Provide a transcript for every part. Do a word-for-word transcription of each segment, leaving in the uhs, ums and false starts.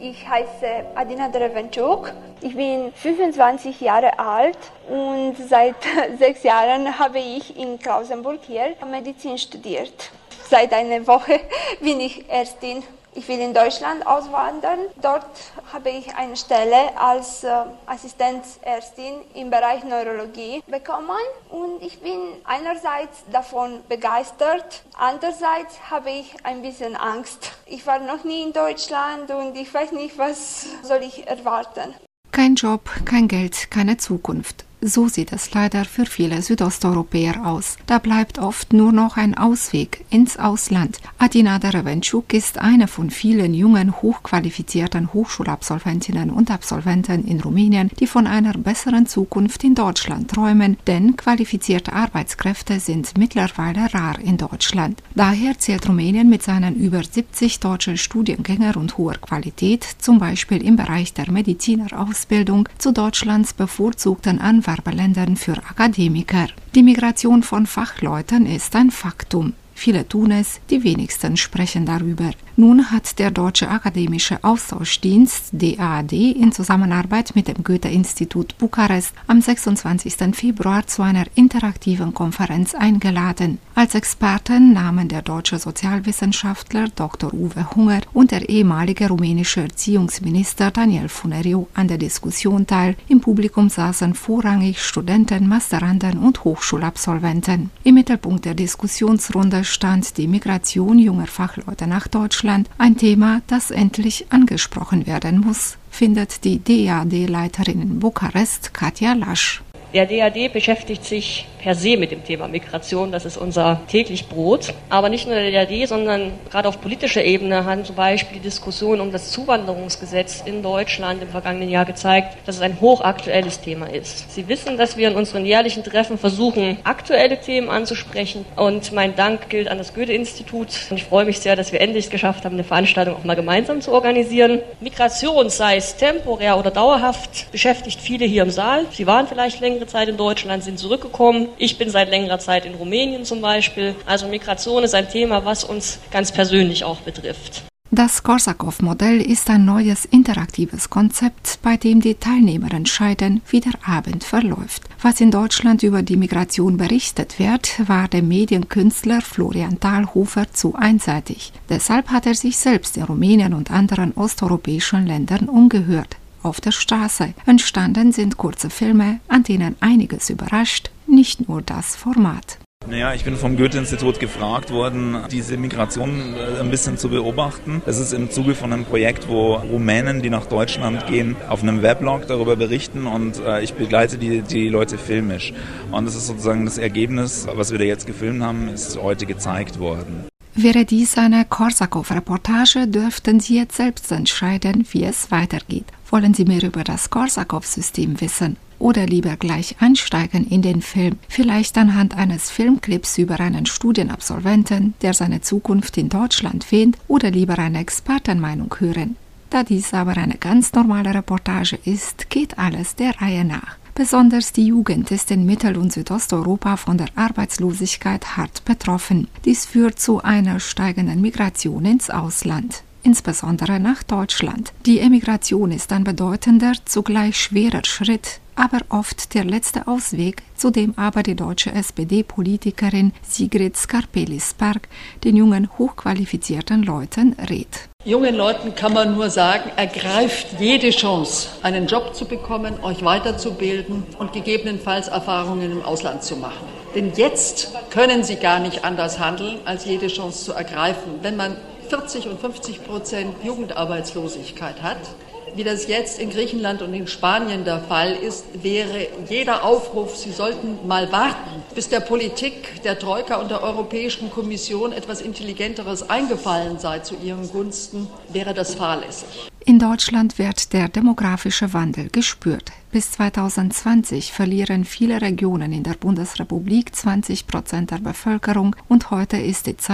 Ich heiße Adina Drevenchuk. Ich bin fünfundzwanzig Jahre alt und seit sechs Jahren habe ich in Klausenburg hier Medizin studiert. Seit einer Woche bin ich Ärztin. Ich will in Deutschland auswandern. Dort habe ich eine Stelle als äh, Assistenzärztin im Bereich Neurologie bekommen und ich bin einerseits davon begeistert, andererseits habe ich ein bisschen Angst. Ich war noch nie in Deutschland und ich weiß nicht, was soll ich erwarten. Kein Job, kein Geld, keine Zukunft. So sieht es leider für viele Südosteuropäer aus. Da bleibt oft nur noch ein Ausweg ins Ausland. Adina Drevenchuk ist eine von vielen jungen, hochqualifizierten Hochschulabsolventinnen und Absolventen in Rumänien, die von einer besseren Zukunft in Deutschland träumen, denn qualifizierte Arbeitskräfte sind mittlerweile rar in Deutschland. Daher zählt Rumänien mit seinen über siebzig deutschen Studiengängen und hoher Qualität, zum Beispiel im Bereich der Medizinerausbildung, zu Deutschlands bevorzugten Anwendungen Ländern für Akademiker. Die Migration von Fachleuten ist ein Faktum. Viele tun es, die wenigsten sprechen darüber. Nun hat der Deutsche Akademische Austauschdienst D A A D in Zusammenarbeit mit dem Goethe-Institut Bukarest am sechsundzwanzigsten Februar zu einer interaktiven Konferenz eingeladen. Als Experten nahmen der deutsche Sozialwissenschaftler Doktor Uwe Hunger und der ehemalige rumänische Erziehungsminister Daniel Funeriu an der Diskussion teil. Im Publikum saßen vorrangig Studenten, Masteranden und Hochschulabsolventen. Im Mittelpunkt der Diskussionsrunde stand die Migration junger Fachleute nach Deutschland, ein Thema, das endlich angesprochen werden muss, findet die D A A D-Leiterin in Bukarest, Katja Lasch. Der D A A D beschäftigt sich per se mit dem Thema Migration, das ist unser täglich Brot. Aber nicht nur der D A A D, sondern gerade auf politischer Ebene haben zum Beispiel die Diskussion um das Zuwanderungsgesetz in Deutschland im vergangenen Jahr gezeigt, dass es ein hochaktuelles Thema ist. Sie wissen, dass wir in unseren jährlichen Treffen versuchen, aktuelle Themen anzusprechen. Und mein Dank gilt an das Goethe-Institut. Und ich freue mich sehr, dass wir endlich es geschafft haben, eine Veranstaltung auch mal gemeinsam zu organisieren. Migration, sei es temporär oder dauerhaft, beschäftigt viele hier im Saal. Sie waren vielleicht längere Zeit in Deutschland, sind zurückgekommen. Ich bin seit längerer Zeit in Rumänien zum Beispiel. Also Migration ist ein Thema, was uns ganz persönlich auch betrifft. Das Korsakow-Modell ist ein neues interaktives Konzept, bei dem die Teilnehmer entscheiden, wie der Abend verläuft. Was in Deutschland über die Migration berichtet wird, war dem Medienkünstler Florian Thalhofer zu einseitig. Deshalb hat er sich selbst in Rumänien und anderen osteuropäischen Ländern umgehört. Auf der Straße. Entstanden sind kurze Filme, an denen einiges überrascht, nicht nur das Format. Naja, ich bin vom Goethe-Institut gefragt worden, diese Migration ein bisschen zu beobachten. Das ist im Zuge von einem Projekt, wo Rumänen, die nach Deutschland gehen, auf einem Weblog darüber berichten und ich begleite die, die Leute filmisch. Und das ist sozusagen das Ergebnis, was wir da jetzt gefilmt haben, ist heute gezeigt worden. Wäre dies eine Korsakow-Reportage, dürften Sie jetzt selbst entscheiden, wie es weitergeht. Wollen Sie mehr über das Korsakow-System wissen? Oder lieber gleich einsteigen in den Film, vielleicht anhand eines Filmclips über einen Studienabsolventen, der seine Zukunft in Deutschland wähnt, oder lieber eine Expertenmeinung hören? Da dies aber eine ganz normale Reportage ist, geht alles der Reihe nach. Besonders die Jugend ist in Mittel- und Südosteuropa von der Arbeitslosigkeit hart betroffen. Dies führt zu einer steigenden Migration ins Ausland, insbesondere nach Deutschland. Die Emigration ist ein bedeutender, zugleich schwerer Schritt, aber oft der letzte Ausweg, zu dem aber die deutsche S P D-Politikerin Sigrid Skarpelis-Berg den jungen, hochqualifizierten Leuten rät. Jungen Leuten kann man nur sagen, ergreift jede Chance, einen Job zu bekommen, euch weiterzubilden und gegebenenfalls Erfahrungen im Ausland zu machen. Denn jetzt können sie gar nicht anders handeln, als jede Chance zu ergreifen. Wenn man vierzig und fünfzig Prozent Jugendarbeitslosigkeit hat, wie das jetzt in Griechenland und in Spanien der Fall ist, wäre jeder Aufruf, Sie sollten mal warten, bis der Politik, der Troika und der Europäischen Kommission etwas Intelligenteres eingefallen sei zu ihren Gunsten, wäre das fahrlässig. In Deutschland wird der demografische Wandel gespürt. Bis zweitausendzwanzig verlieren viele Regionen in der Bundesrepublik zwanzig Prozent der Bevölkerung und heute ist die Zeit,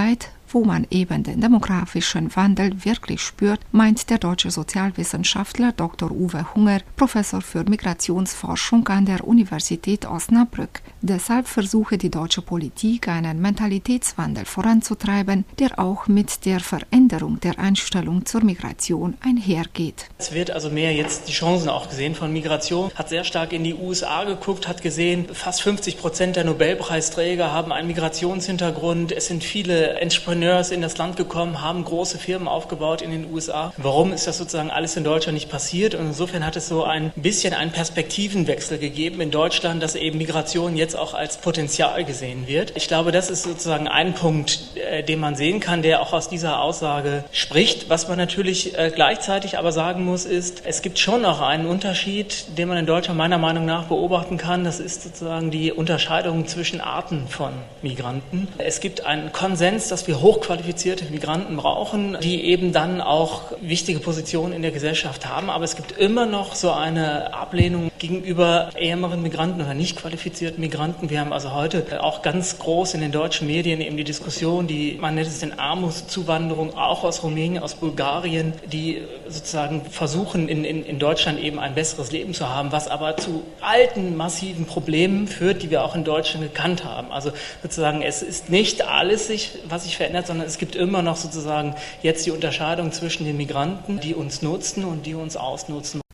wo man eben den demografischen Wandel wirklich spürt, meint der deutsche Sozialwissenschaftler Doktor Uwe Hunger, Professor für Migrationsforschung an der Universität Osnabrück. Deshalb versuche die deutsche Politik einen Mentalitätswandel voranzutreiben, der auch mit der Veränderung der Einstellung zur Migration einhergeht. Es wird also mehr jetzt die Chancen auch gesehen von Migration, hat sehr stark in die U S A geguckt, hat gesehen, fast fünfzig Prozent der Nobelpreisträger haben einen Migrationshintergrund. Es sind viele Entrepreneurs in das Land gekommen, haben große Firmen aufgebaut in den U S A. Warum ist das sozusagen alles in Deutschland nicht passiert? Und insofern hat es so ein bisschen einen Perspektivenwechsel gegeben in Deutschland, dass eben Migration jetzt auch als Potenzial gesehen wird. Ich glaube, das ist sozusagen ein Punkt, äh, den man sehen kann, der auch aus dieser Aussage spricht. Was man natürlich äh, gleichzeitig aber sagen muss, ist, es gibt schon noch einen Unterschied, den man in Deutschland meiner Meinung nach beobachten kann. Das ist sozusagen die Unterscheidung zwischen Arten von Migranten. Es gibt einen Konsens, dass wir hochqualifizierte Migranten brauchen, die eben dann auch wichtige Positionen in der Gesellschaft haben. Aber es gibt immer noch so eine Ablehnung gegenüber ärmeren Migranten oder nicht qualifizierten Migranten. Wir haben also heute auch ganz groß in den deutschen Medien eben die Diskussion, die man nennt es den Armutszuwanderung, auch aus Rumänien, aus Bulgarien, die sozusagen versuchen, in, in, in Deutschland eben ein besseres Leben zu haben, was aber zu alten, massiven Problemen führt, die wir auch in Deutschland gekannt haben. Also sozusagen, es ist nicht alles, sich, was sich verändert, sondern es gibt immer noch sozusagen jetzt die Unterscheidung zwischen den Migranten, die uns nutzen und die uns ausnutzen.